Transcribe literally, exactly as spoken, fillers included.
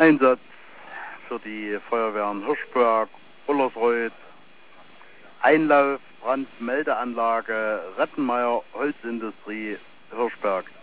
Einsatz für die Feuerwehren Hirschberg, Ullersreuth, Einlauf, Brandmeldeanlage, Rettenmeier, Holzindustrie, Hirschberg.